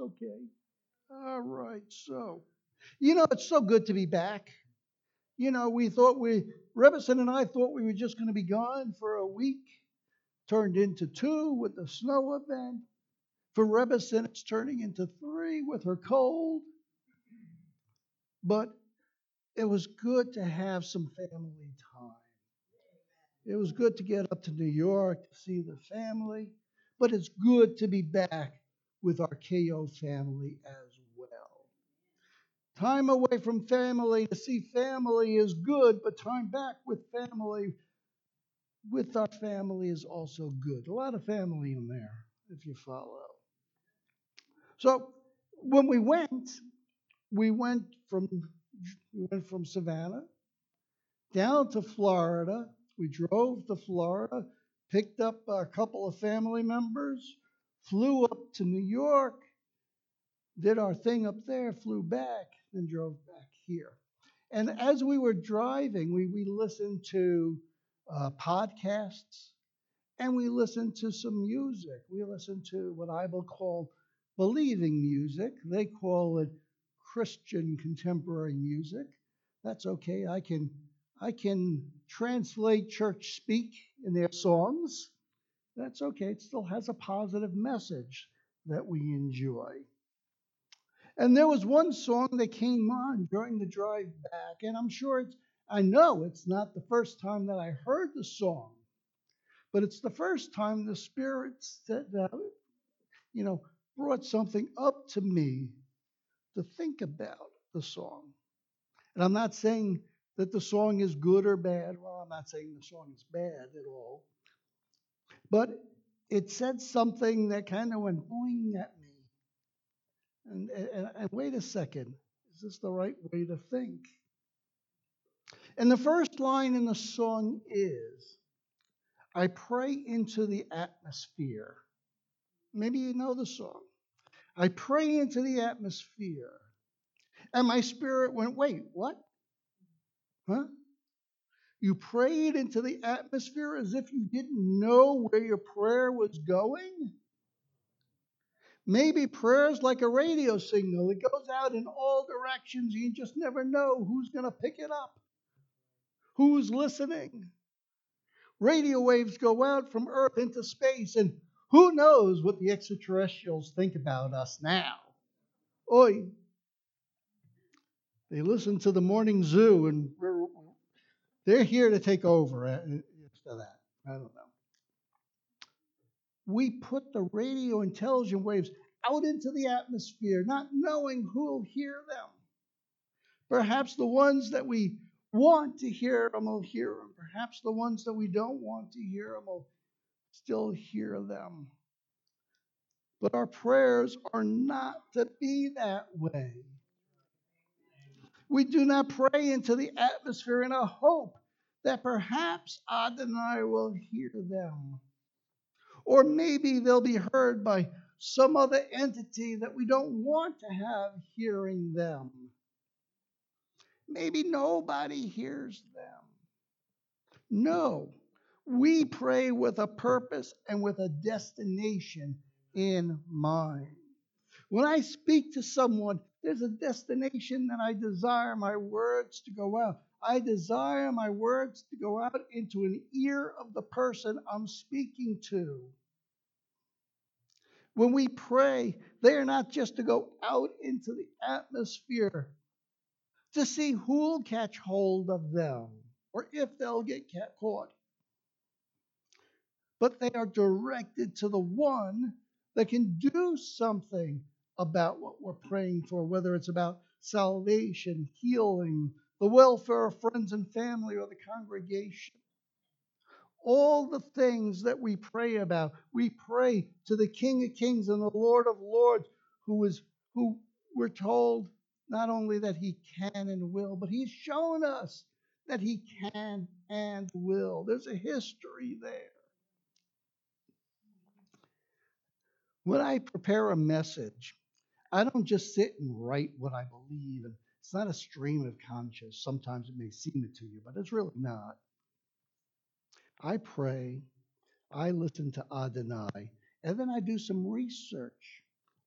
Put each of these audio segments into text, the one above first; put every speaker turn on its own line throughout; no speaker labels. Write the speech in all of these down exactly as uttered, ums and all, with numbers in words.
okay. All right, so, you know, it's so good to be back. You know, we thought we, Rebison and I thought we were just going to be gone for a week. Turned into two with the snow event. For Rebison, it's turning into three with her cold. But it was good to have some family time. It was good to get up to New York to see the family. But it's good to be back with our K O family as well. Time away from family to see family is good, but time back with family, with our family is also good. A lot of family in there, if you follow. So when we went, we went from we went from Savannah down to Florida. We drove to Florida, picked up a couple of family members, flew up to New York, did our thing up there, flew back, then drove back here. And as we were driving, we, we listened to uh, podcasts and we listened to some music. We listened to what I will call believing music. They call it Christian contemporary music. That's okay. I can I can translate church speak in their songs. That's okay. It still has a positive message that we enjoy. And there was one song that came on during the drive back, and I'm sure it's, I know it's not the first time that I heard the song, but it's the first time the Spirit said, uh, you know, brought something up to me to think about the song. And I'm not saying that the song is good or bad. Well, I'm not saying the song is bad at all. But it said something that kind of went boing at me. And, and, and wait a second, is this the right way to think? And the first line in the song is, I pray into the atmosphere. Maybe you know the song. I pray into the atmosphere. And my spirit went, wait, what? Huh? You prayed into the atmosphere as if you didn't know where your prayer was going? Maybe prayer is like a radio signal. It goes out in all directions. You just never know who's going to pick it up, who's listening. Radio waves go out from Earth into space, and who knows what the extraterrestrials think about us now? Oi, they listen to the morning zoo, and we're, they're here to take over after that. I don't know. We put the radio intelligent waves out into the atmosphere, not knowing who'll hear them. Perhaps the ones that we want to hear them will hear them. Perhaps the ones that we don't want to hear them will still hear them. But our prayers are not to be that way. We do not pray into the atmosphere in a hope that perhaps Adonai will hear them. Or maybe they'll be heard by some other entity that we don't want to have hearing them. Maybe nobody hears them. No, we pray with a purpose and with a destination in mind. When I speak to someone, there's a destination that I desire my words to go out. I desire my words to go out into an ear of the person I'm speaking to. When we pray, they are not just to go out into the atmosphere to see who'll catch hold of them or if they'll get caught. But they are directed to the one that can do something about what we're praying for, whether it's about salvation, healing, the welfare of friends and family, or the congregation. All the things that we pray about, we pray to the King of Kings and the Lord of Lords, who is who we're told not only that he can and will, but he's shown us that he can and will. There's a history there. When I prepare a message, I don't just sit and write what I believe, and it's not a stream of conscience. Sometimes it may seem it to you, but it's really not. I pray, I listen to Adonai, and then I do some research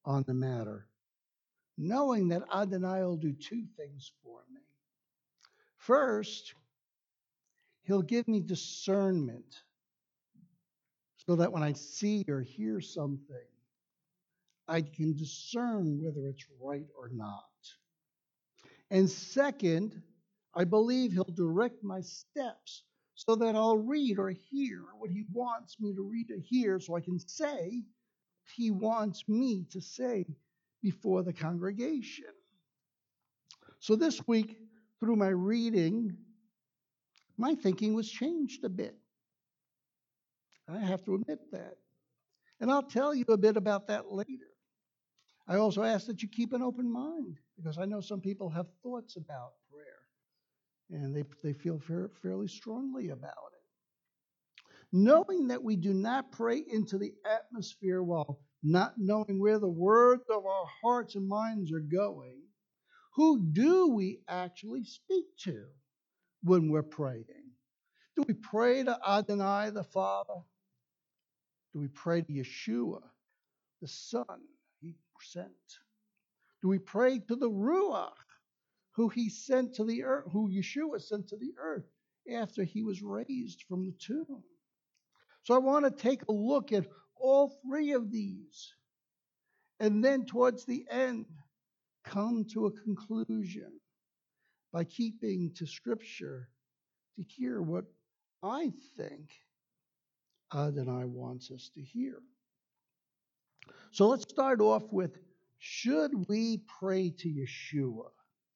on the matter, knowing that Adonai will do two things for me. First, he'll give me discernment so that when I see or hear something, I can discern whether it's right or not. And second, I believe he'll direct my steps so that I'll read or hear what he wants me to read or hear so I can say what he wants me to say before the congregation. So this week, through my reading, my thinking was changed a bit. I have to admit that. And I'll tell you a bit about that later. I also ask that you keep an open mind, because I know some people have thoughts about prayer, and they, they feel fair, fairly strongly about it. Knowing that we do not pray into the atmosphere while not knowing where the words of our hearts and minds are going, who do we actually speak to when we're praying? Do we pray to Adonai the Father? Do we pray to Yeshua, the Son he sent? Do we pray to the Ruach, who he sent to the earth, who Yeshua sent to the earth after he was raised from the tomb? So I want to take a look at all three of these, and then towards the end, come to a conclusion by keeping to Scripture to hear what I think Adonai wants us to hear. So let's start off with, should we pray to Yeshua?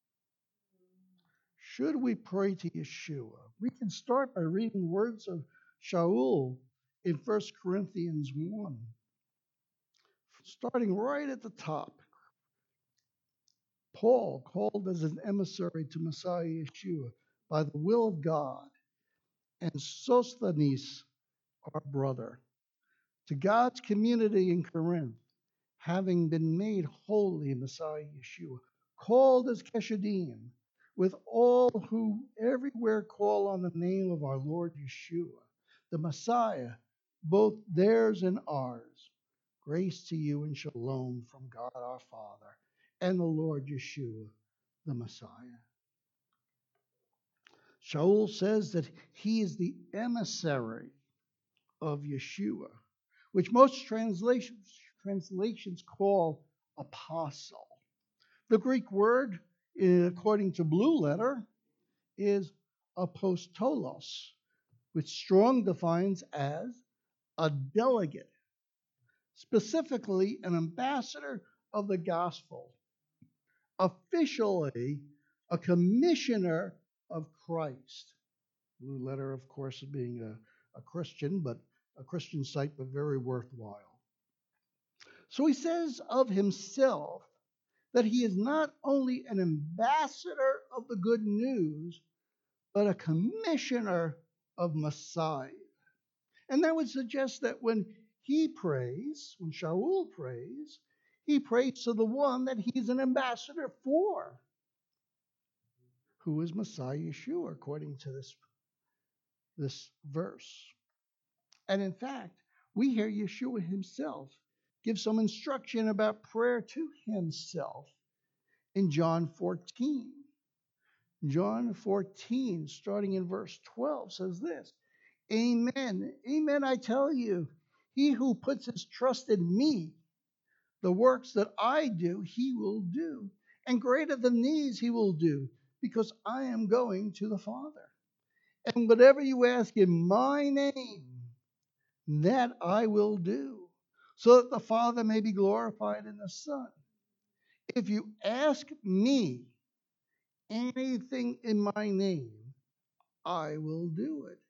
Should we pray to Yeshua? We can start by reading words of Shaul in First Corinthians one. Starting right at the top. Paul, called as an emissary to Messiah Yeshua by the will of God, and Sosthenes, our brother, to God's community in Corinth, having been made holy in Messiah Yeshua, called as Keshadim, with all who everywhere call on the name of our Lord Yeshua, the Messiah, both theirs and ours. Grace to you and shalom from God our Father and the Lord Yeshua, the Messiah. Shaul says that he is the emissary of Yeshua, which most translations, translations call apostle. The Greek word, according to Blue Letter, is apostolos, which Strong defines as a delegate, specifically an ambassador of the gospel, officially a commissioner of Christ. Blue Letter, of course, being a, a Christian, but a Christian site, but very worthwhile. So he says of himself that he is not only an ambassador of the good news, but a commissioner of Messiah. And that would suggest that when he prays, when Shaul prays, he prays to the one that he's an ambassador for, who is Messiah Yeshua, according to this, this verse. And in fact, we hear Yeshua himself give some instruction about prayer to himself in John fourteen. John fourteen, starting in verse twelve, says this: Amen, amen, I tell you, he who puts his trust in me, the works that I do, he will do, and greater than these he will do, because I am going to the Father. And whatever you ask in my name, that I will do, so that the Father may be glorified in the Son. If you ask me anything in my name, I will do it.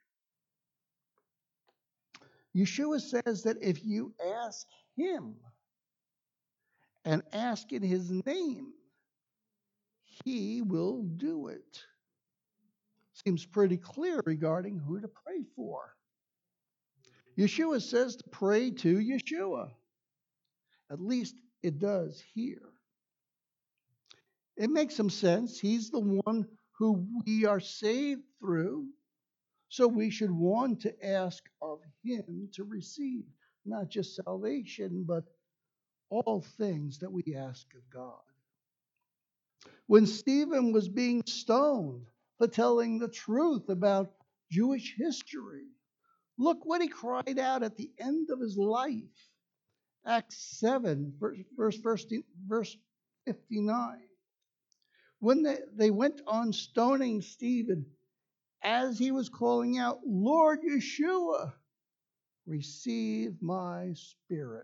Yeshua says that if you ask him and ask in his name, he will do it. Seems pretty clear regarding who to pray for. Yeshua says to pray to Yeshua. At least it does here. It makes some sense. He's the one who we are saved through. So we should want to ask of him to receive not just salvation, but all things that we ask of God. When Stephen was being stoned for telling the truth about Jewish history, look what he cried out at the end of his life. Acts seven, verse, verse, verse fifty-nine. When they, they went on stoning Stephen, as he was calling out, Lord Yeshua, receive my spirit.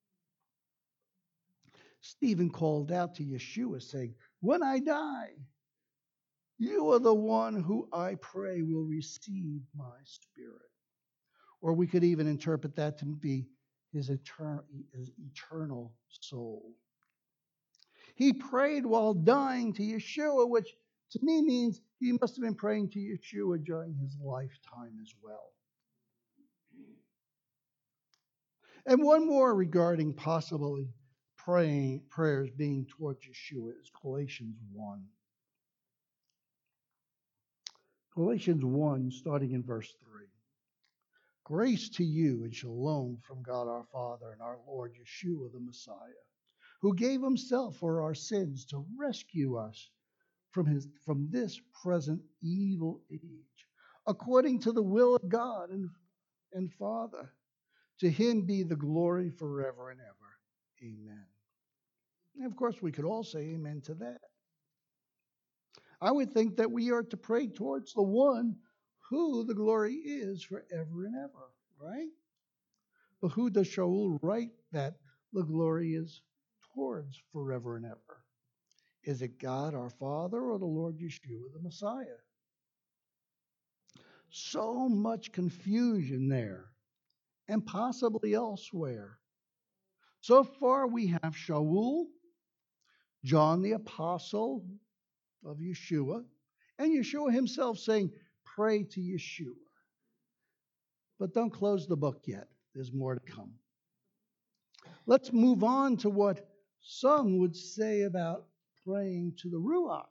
Stephen called out to Yeshua, saying, when I die, you are the one who I pray will receive my spirit. Or we could even interpret that to be his eternal, his eternal soul. He prayed while dying to Yeshua, which to me means he must have been praying to Yeshua during his lifetime as well. And one more regarding possibly praying prayers being towards Yeshua is Galatians one. Galatians one, starting in verse three. Grace to you and shalom from God our Father and our Lord Yeshua the Messiah, who gave himself for our sins to rescue us from his from this present evil age, according to the will of God and, and Father. To him be the glory forever and ever. Amen. And of course, we could all say amen to that. I would think that we are to pray towards the one who the glory is forever and ever, right? But who does Shaul write that the glory is towards forever and ever? Is it God our Father or the Lord Yeshua the Messiah? So much confusion there, and possibly elsewhere. So far we have Shaul, John the Apostle of Yeshua, and Yeshua himself saying, pray to Yeshua. But don't close the book yet. There's more to come. Let's move on to what some would say about praying to the Ruach.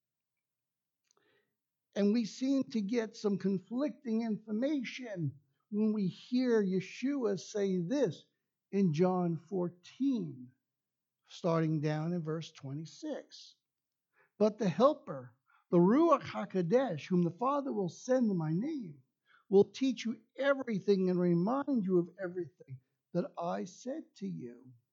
And we seem to get some conflicting information when we hear Yeshua say this in John fourteen, starting down in verse twenty-six. But the Helper, the Ruach HaKodesh, whom the Father will send in my name, will teach you everything and remind you of everything that I said to you.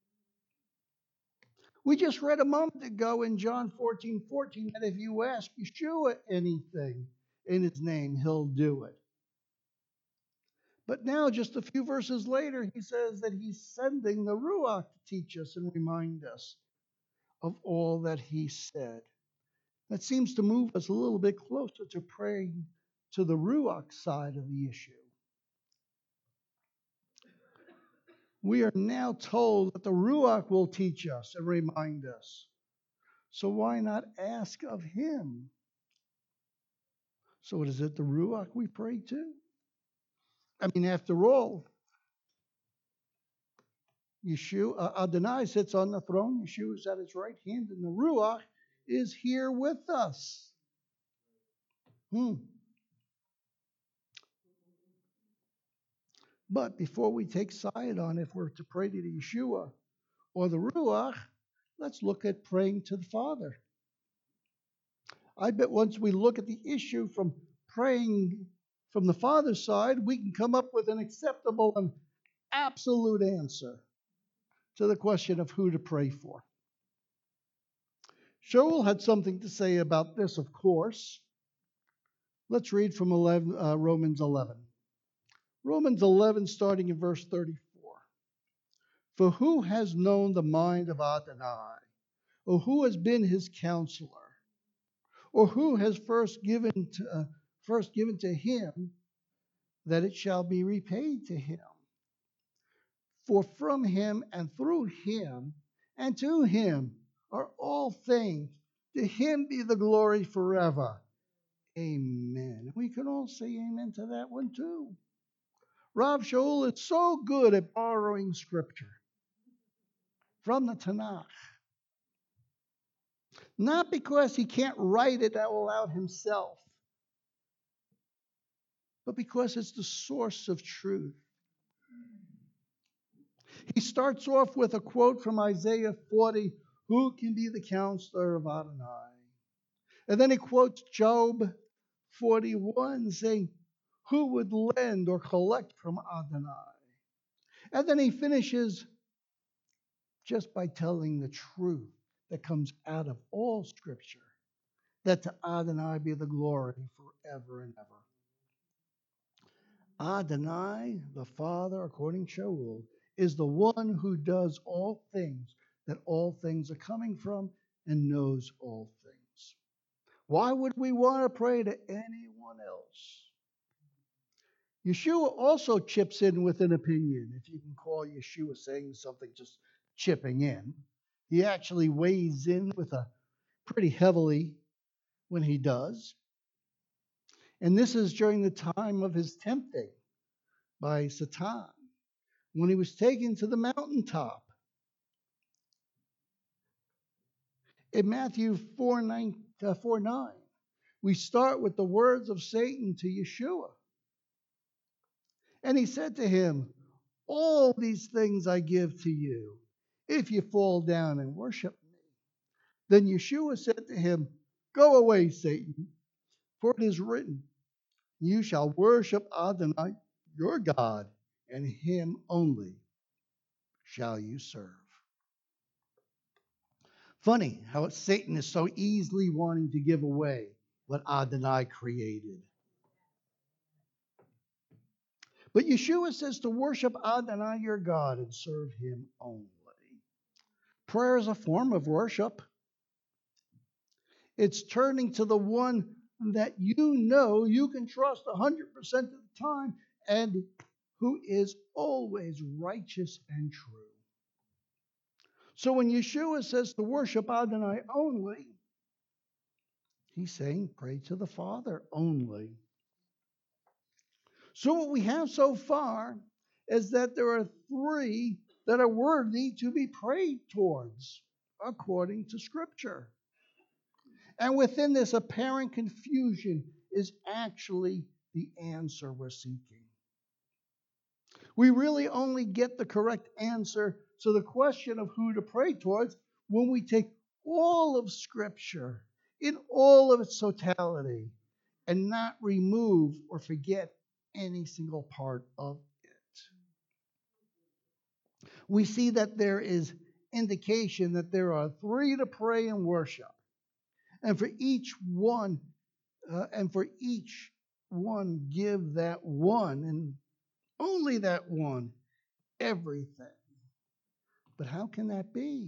We just read a moment ago in John fourteen fourteen that if you ask Yeshua anything in his name, he'll do it. But now, just a few verses later, he says that he's sending the Ruach to teach us and remind us of all that he said. That seems to move us a little bit closer to praying to the Ruach side of the issue. We are now told that the Ruach will teach us and remind us. So why not ask of him? So is it the Ruach we pray to? I mean, after all, Yeshua, uh, Adonai sits on the throne. Yeshua is at his right hand, and the Ruach is here with us. Hmm. But before we take side on if we're to pray to Yeshua or the Ruach, let's look at praying to the Father. I bet once we look at the issue from praying from the Father's side, we can come up with an acceptable and absolute answer to the question of who to pray for. Shaul had something to say about this, of course. Let's read from eleven, uh, Romans eleven. Romans eleven, starting in verse thirty-four. For who has known the mind of Adonai, or who has been his counselor, or who has first given to, uh, first given to him that it shall be repaid to him? For from him and through him and to him are all things. To him be the glory forever. Amen. We can all say amen to that one too. Rav Shaul is so good at borrowing scripture from the Tanakh. Not because he can't write it all out himself, but because it's the source of truth. He starts off with a quote from Isaiah forty, who can be the counselor of Adonai? And then he quotes Job forty-one, saying, who would lend or collect from Adonai? And then he finishes just by telling the truth that comes out of all Scripture, that to Adonai be the glory forever and ever. Adonai, the Father, according to Shaul, is the one who does all things, that all things are coming from, and knows all things. Why would we want to pray to anyone else? Yeshua also chips in with an opinion, if you can call Yeshua saying something just chipping in. He actually weighs in with a pretty heavily when he does. And this is during the time of his tempting by Satan, when he was taken to the mountaintop. In Matthew four nine, uh, four nine, we start with the words of Satan to Yeshua. And he said to him, all these things I give to you, if you fall down and worship me. Then Yeshua said to him, go away, Satan, for it is written, you shall worship Adonai, your God, and him only shall you serve. Funny how Satan is so easily wanting to give away what Adonai created. But Yeshua says to worship Adonai, your God, and serve him only. Prayer is a form of worship. It's turning to the one that you know you can trust one hundred percent of the time and who is always righteous and true. So when Yeshua says to worship Adonai only, he's saying pray to the Father only. So what we have so far is that there are three that are worthy to be prayed towards according to Scripture. And within this apparent confusion is actually the answer we're seeking. We really only get the correct answer to the question of who to pray towards when we take all of Scripture in all of its totality and not remove or forget any single part of it. We see that there is indication that there are three to pray and worship. And for each one, uh, and for each one, give that one, and only that one, everything. But how can that be?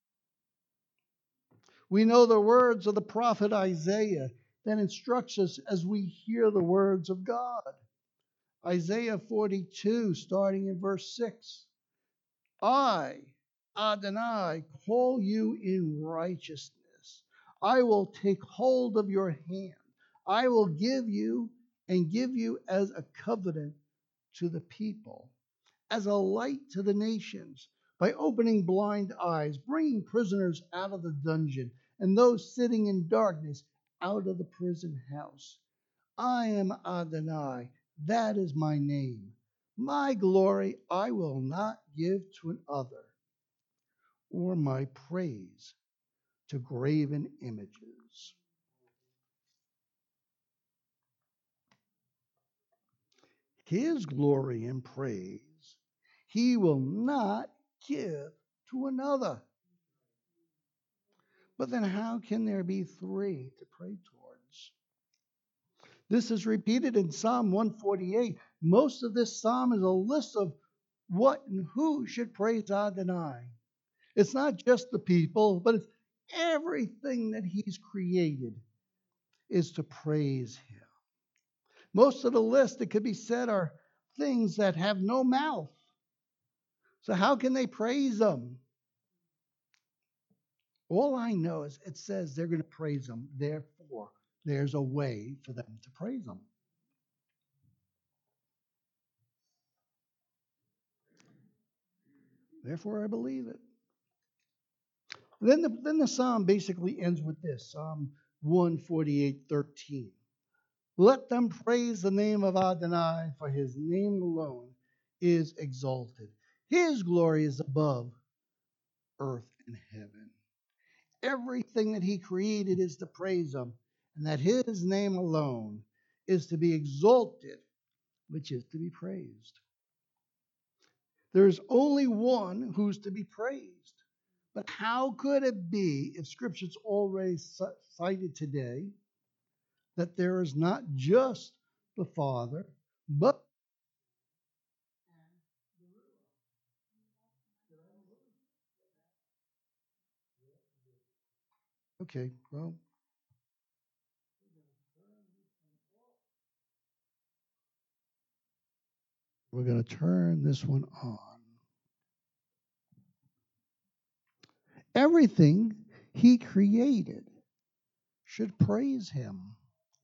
We know the words of the prophet Isaiah that instructs us as we hear the words of God. Isaiah forty-two, starting in verse six. I, Adonai, call you in righteousness. I will take hold of your hand. I will give you and give you as a covenant to the people, as a light to the nations, by opening blind eyes, bringing prisoners out of the dungeon, and those sitting in darkness out of the prison house. I am Adonai, that is my name. My glory I will not give to another, or my praise to graven images. His glory and praise he will not give to another. But then how can there be three to pray towards? This is repeated in Psalm one forty-eight. Most of this psalm is a list of what and who should praise Adonai. It's not just the people, but it's everything that he's created is to praise him. Most of the list, it could be said, are things that have no mouth. So how can they praise him? All I know is it says they're going to praise him. Therefore, there's a way for them to praise him. Therefore, I believe it. Then the, then the psalm basically ends with this, Psalm one forty-eight, thirteen. Let them praise the name of Adonai, for his name alone is exalted. His glory is above earth and heaven. Everything that he created is to praise him, and that his name alone is to be exalted, which is to be praised. There is only one who's to be praised. But how could it be, if Scripture's already cited today, that there is not just the Father, but okay, well, we're going to turn this one on. Everything he created should praise him.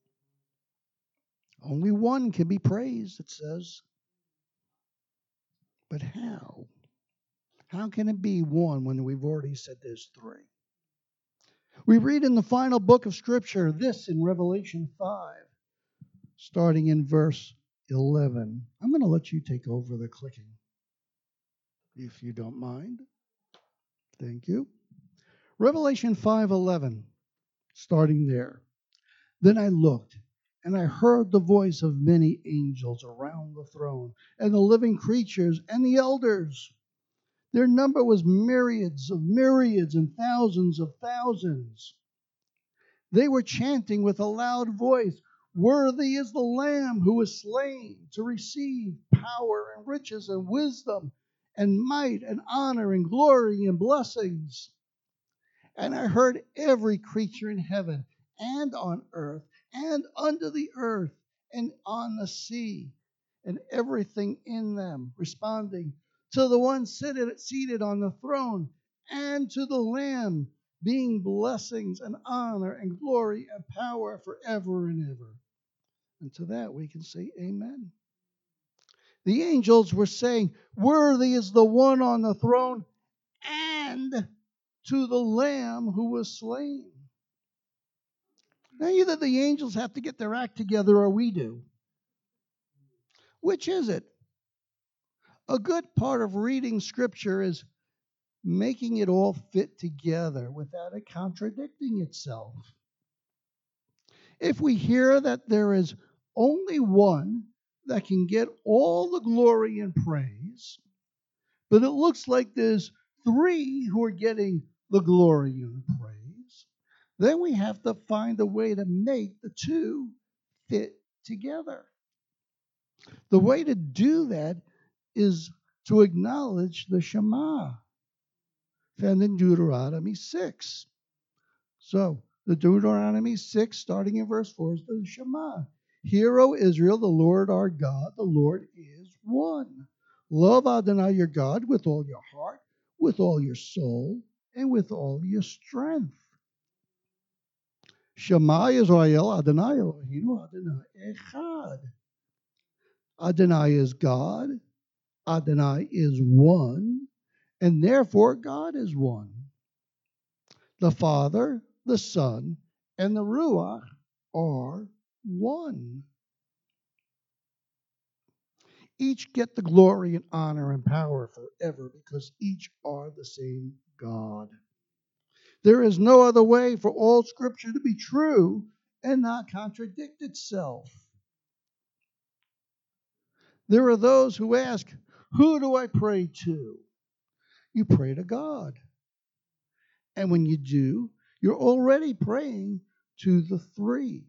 Only one can be praised, it says. But how? How can it be one when we've already said there's three? We read in the final book of Scripture this in Revelation five, starting in verse eleven. I'm going to let you take over the clicking, if you don't mind. Thank you. Revelation five eleven, starting there. Then I looked, and I heard the voice of many angels around the throne, and the living creatures, and the elders. Their number was myriads of myriads and thousands of thousands. They were chanting with a loud voice, "Worthy is the Lamb who was slain to receive power and riches and wisdom and might and honor and glory and blessings." And I heard every creature in heaven and on earth and under the earth and on the sea and everything in them responding to the one seated, seated on the throne and to the Lamb, being blessings and honor and glory and power forever and ever. And to that we can say amen. The angels were saying, "Worthy is the one on the throne and to the Lamb who was slain." Now, either the angels have to get their act together or we do. Which is it? A good part of reading Scripture is making it all fit together without it contradicting itself. If we hear that there is only one that can get all the glory and praise, but it looks like there's three who are getting the glory and praise, then we have to find a way to make the two fit together. The way to do that is to acknowledge the Shema, found in Deuteronomy six. So, the Deuteronomy six, starting in verse four, is the Shema. Hear, O Israel, the Lord our God, the Lord is one. Love Adonai your God with all your heart, with all your soul, and with all your strength. Shema Yisrael, Adonai Eloheinu, Adonai Echad. Adonai is God, Adonai is one, and therefore God is one. The Father, the Son, and the Ruach are one. Each get the glory and honor and power forever because each are the same God. There is no other way for all Scripture to be true and not contradict itself. There are those who ask, who do I pray to? You pray to God. And when you do, you're already praying to the three.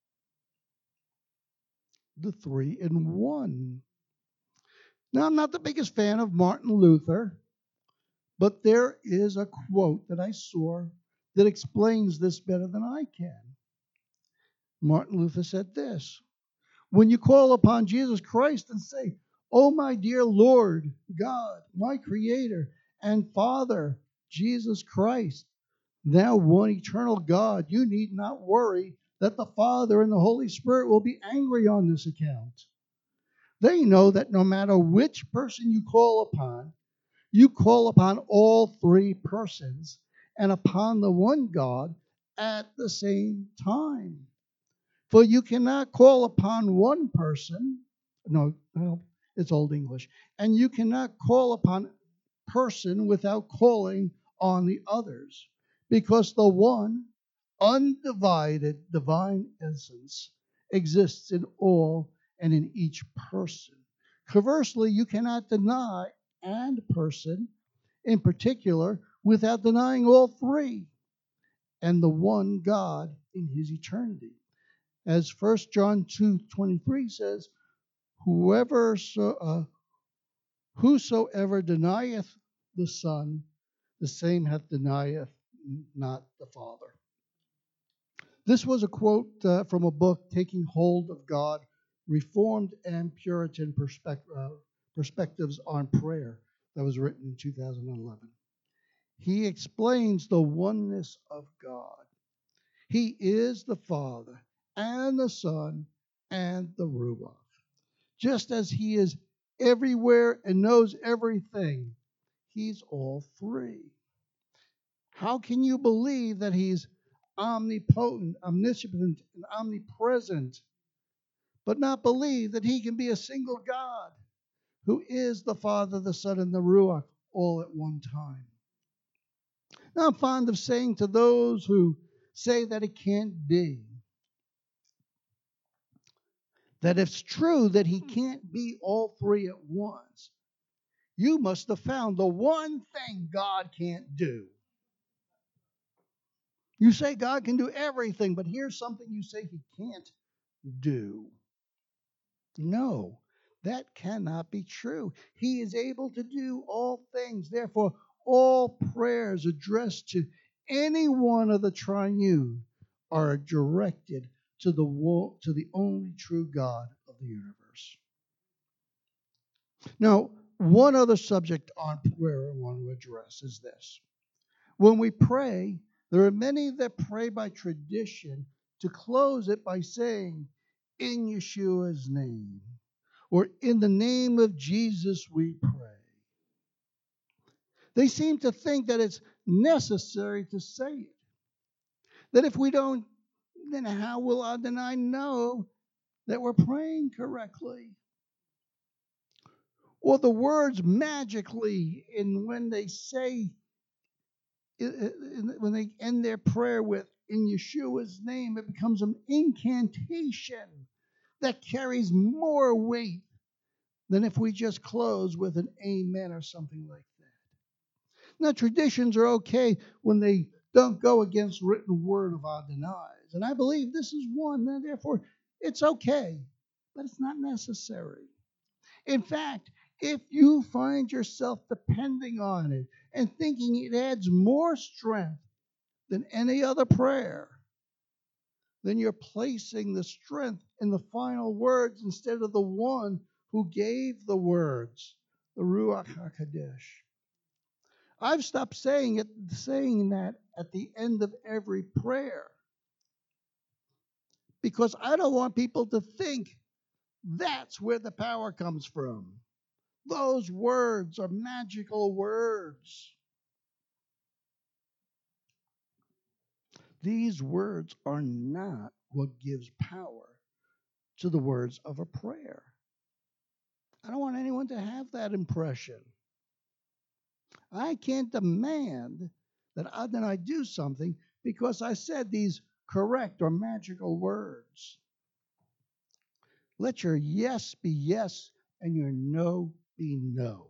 The three in one. Now, I'm not the biggest fan of Martin Luther, but there is a quote that I saw that explains this better than I can. Martin Luther said this: when you call upon Jesus Christ and say, "Oh, my dear Lord, God, my Creator and Father, Jesus Christ, thou one eternal God," you need not worry that the Father and the Holy Spirit will be angry on this account. They know that no matter which person you call upon, you call upon all three persons and upon the one God at the same time. For you cannot call upon one person, no, no, It's Old English. And you cannot call upon person without calling on the others, because the one undivided divine essence exists in all and in each person. Conversely, you cannot deny and person in particular without denying all three and the one God in his eternity. As First John two twenty-three says, whoever so, uh, whosoever denieth the Son, the same hath denieth not the Father. This was a quote uh, from a book, Taking Hold of God, Reformed and Puritan Perspect- uh, Perspectives on Prayer, that was written in two thousand eleven. He explains the oneness of God. He is the Father and the Son and the Ruach. Just as he is everywhere and knows everything, he's all three. How can you believe that he's omnipotent, omniscient, and omnipresent, but not believe that he can be a single God who is the Father, the Son, and the Ruach all at one time? Now, I'm fond of saying to those who say that it can't be, that if it's true that he can't be all three at once, you must have found the one thing God can't do. You say God can do everything, but here's something you say he can't do. No, that cannot be true. He is able to do all things. Therefore, all prayers addressed to any one of the triune are directed to the wo- to the only true God of the universe. Now, one other subject on prayer I want to address is this. When we pray, there are many that pray by tradition to close it by saying, in Yeshua's name, or in the name of Jesus we pray. They seem to think that it's necessary to say it. That if we don't, then how will Adonai know that we're praying correctly? Or the words magically, in when they say, when they end their prayer with, in Yeshua's name, it becomes an incantation that carries more weight than if we just close with an amen or something like that. Now, traditions are okay when they don't go against written word of Adonai's. And I believe this is one, and therefore it's okay, but it's not necessary. In fact, if you find yourself depending on it and thinking it adds more strength than any other prayer, then you're placing the strength in the final words instead of the one who gave the words, the Ruach HaKodesh. I've stopped saying it, saying that at the end of every prayer, because I don't want people to think that's where the power comes from. Those words are magical words. These words are not what gives power to the words of a prayer. I don't want anyone to have that impression. I can't demand that Adonai do something because I said these correct or magical words. Let your yes be yes and your no be no.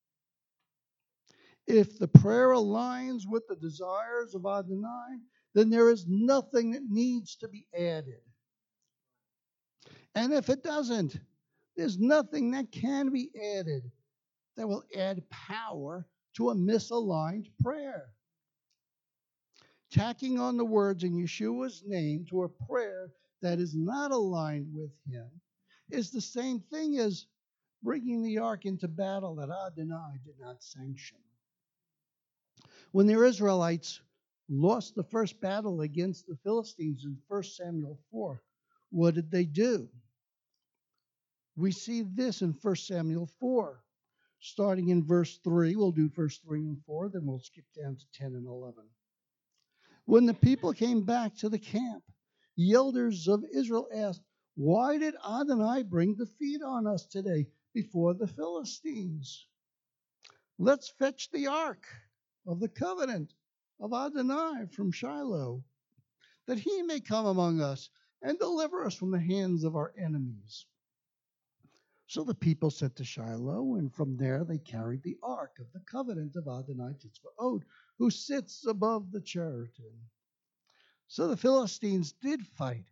If the prayer aligns with the desires of Adonai, then there is nothing that needs to be added. And if it doesn't, there's nothing that can be added that will add power to a misaligned prayer. Tacking on the words in Yeshua's name to a prayer that is not aligned with him is the same thing as bringing the ark into battle that Adonai did not sanction. When the Israelites lost the first battle against the Philistines in First Samuel four, what did they do? We see this in First Samuel four, starting in verse three. We'll do verse three and four, then we'll skip down to ten and eleven. When the people came back to the camp, the elders of Israel asked, why did Adonai bring defeat on us today? before the Philistines. Let's fetch the ark of the covenant of Adonai from Shiloh, that he may come among us and deliver us from the hands of our enemies. So the people sent to Shiloh, and from there they carried the ark of the covenant of Adonai Tzvaot, who sits above the cherubim. So the Philistines did fight,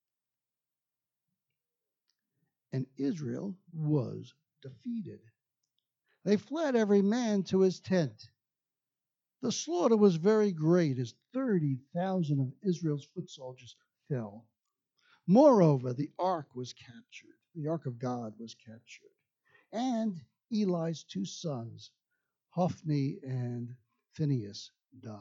and Israel was defeated. They fled every man to his tent. The slaughter was very great, as thirty thousand of Israel's foot soldiers fell. Moreover, the ark was captured. The ark of God was captured. And Eli's two sons, Hophni and Phinehas, died.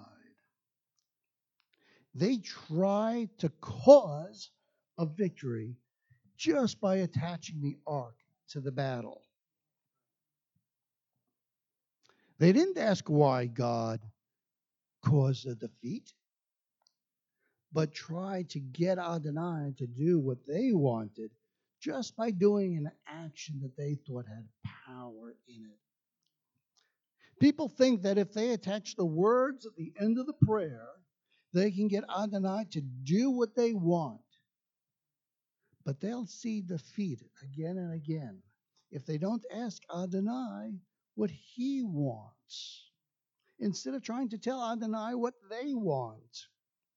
They tried to cause a victory just by attaching the ark to the battle. They didn't ask why God caused the defeat, but tried to get Adonai to do what they wanted just by doing an action that they thought had power in it. People think that if they attach the words at the end of the prayer, they can get Adonai to do what they want. But they'll see defeat again and again if they don't ask Adonai what he wants, instead of trying to tell Adonai what they want.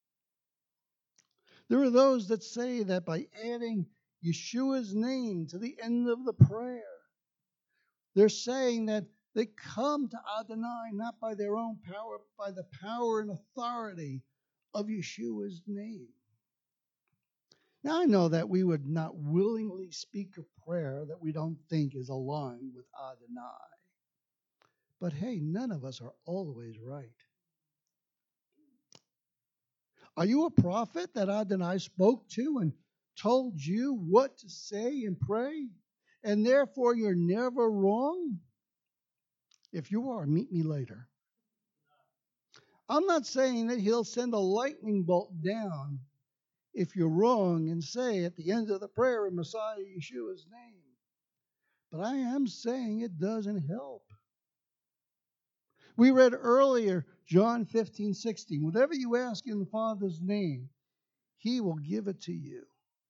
There are those that say that by adding Yeshua's name to the end of the prayer, they're saying that they come to Adonai not by their own power, but by the power and authority of Yeshua's name. Now, I know that we would not willingly speak a prayer that we don't think is aligned with Adonai. But hey, none of us are always right. Are you a prophet that Adonai spoke to and told you what to say and pray, and therefore you're never wrong? If you are, meet me later. I'm not saying that he'll send a lightning bolt down if you're wrong and say at the end of the prayer in Messiah Yeshua's name. But I am saying it doesn't help. We read earlier, John fifteen sixteen, whatever you ask in the Father's name, he will give it to you.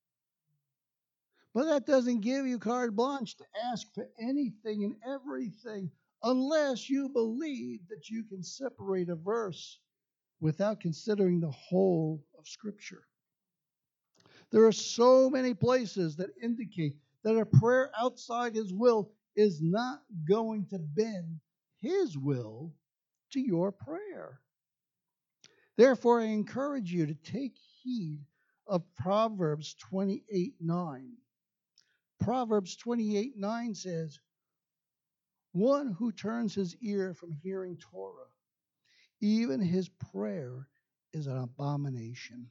But that doesn't give you carte blanche to ask for anything and everything unless you believe that you can separate a verse without considering the whole of Scripture. There are so many places that indicate that a prayer outside his will is not going to bend his will to your prayer. Therefore, I encourage you to take heed of Proverbs twenty-eight nine. Proverbs twenty-eight nine says, one who turns his ear from hearing Torah, even his prayer is an abomination.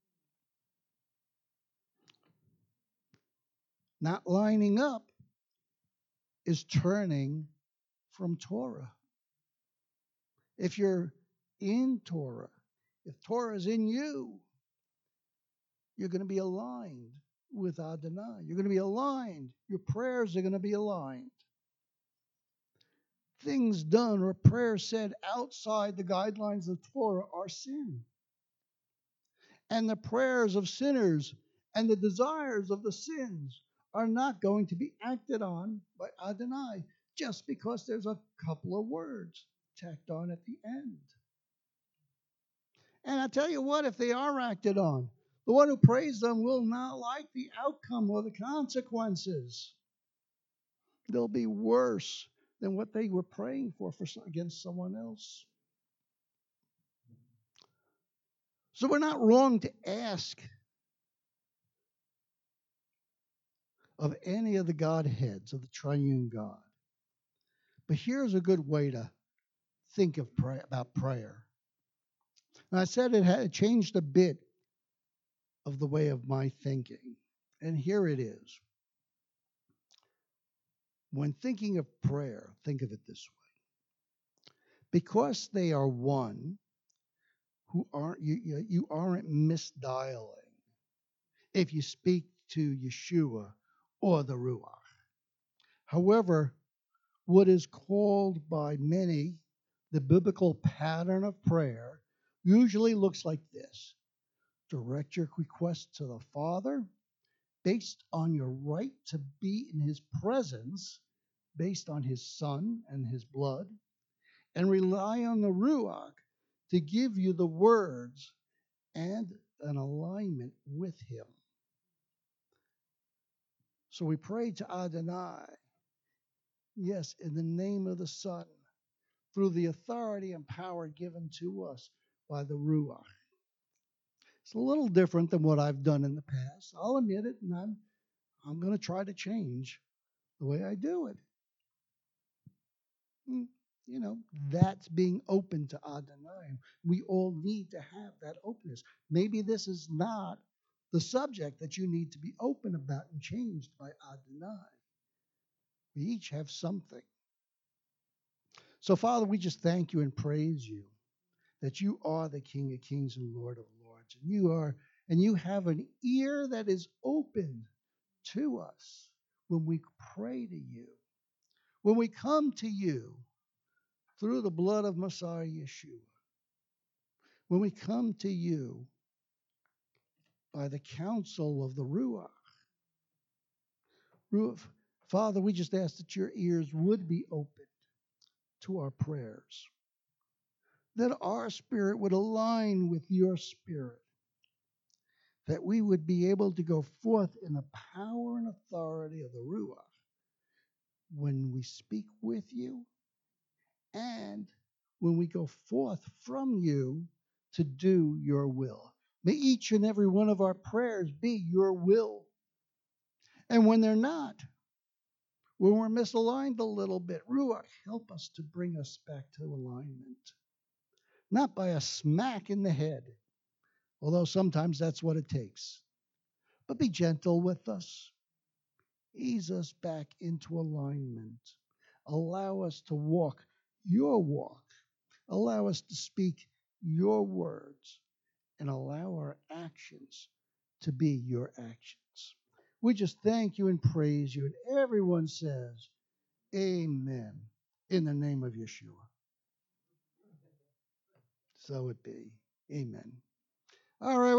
Not lining up is turning from Torah. If you're in Torah, if Torah is in you, you're going to be aligned with Adonai. You're going to be aligned. Your prayers are going to be aligned. Things done or prayers said outside the guidelines of Torah are sin. And the prayers of sinners and the desires of the sins are not going to be acted on by Adonai just because there's a couple of words tacked on at the end. And I tell you what, if they are acted on, the one who prays them will not like the outcome or the consequences. They'll be worse than what they were praying for, for against someone else. So we're not wrong to ask of any of the Godheads of the triune God. But here's a good way to think of pray, about prayer. And I said it had changed a bit of the way of my thinking. And here it is. When thinking of prayer, think of it this way. Because they are one, who aren't you, you aren't misdialing if you speak to Yeshua or the Ruach. However, what is called by many the biblical pattern of prayer usually looks like this: direct your request to the Father based on your right to be in His presence, based on His Son and His blood, and rely on the Ruach to give you the words and an alignment with Him. So we pray to Adonai, yes, in the name of the Son, through the authority and power given to us by the Ruach. It's a little different than what I've done in the past. I'll admit it, and I'm, I'm going to try to change the way I do it. You know, that's being open to Adonai. We all need to have that openness. Maybe this is not the subject that you need to be open about and changed by Adonai. We each have something. So, Father, we just thank you and praise you that you are the King of Kings and Lord of Lords. And you are, and you have an ear that is open to us when we pray to you. When we come to you through the blood of Messiah Yeshua. When we come to you by the counsel of the Ruach. Ruach. Father, we just ask that your ears would be opened to our prayers, that our spirit would align with your spirit, that we would be able to go forth in the power and authority of the Ruach when we speak with you and when we go forth from you to do your will. May each and every one of our prayers be your will. And when they're not, when we're misaligned a little bit, Ruach, help us to bring us back to alignment. Not by a smack in the head, although sometimes that's what it takes. But be gentle with us. Ease us back into alignment. Allow us to walk your walk. Allow us to speak your words. And allow our actions to be your actions. We just thank you and praise you. And everyone says, amen, in the name of Yeshua. So it be. Amen. All right.